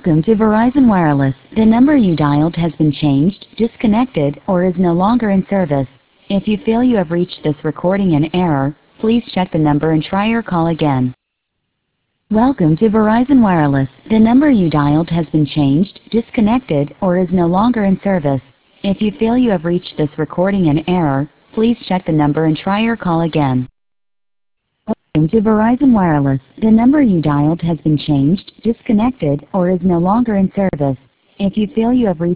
Welcome to Verizon Wireless. The number you dialed has been changed, disconnected, or is no longer in service. If you feel you have reached this recording in error, please check the number and try your call again. Welcome to Verizon Wireless. The number you dialed has been changed, disconnected, or is no longer in service. If you feel you have reached this recording in error, please check the number and try your call again. Welcome to Verizon Wireless. The number you dialed has been changed, disconnected, or is no longer in service. If you feel you have reached